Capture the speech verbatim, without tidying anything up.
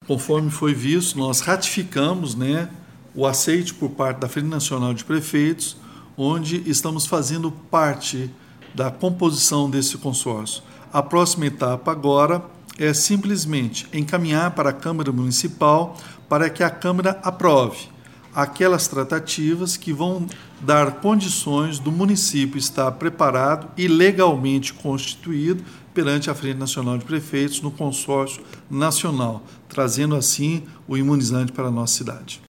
conforme foi visto, nós ratificamos, né, o aceite por parte da Frente Nacional de Prefeitos, onde estamos fazendo parte da composição desse consórcio. A próxima etapa agora é simplesmente encaminhar para a Câmara Municipal para que a Câmara aprove aquelas tratativas que vão dar condições do município estar preparado e legalmente constituído perante a Frente Nacional de Prefeitos no consórcio nacional, trazendo assim o imunizante para a nossa cidade.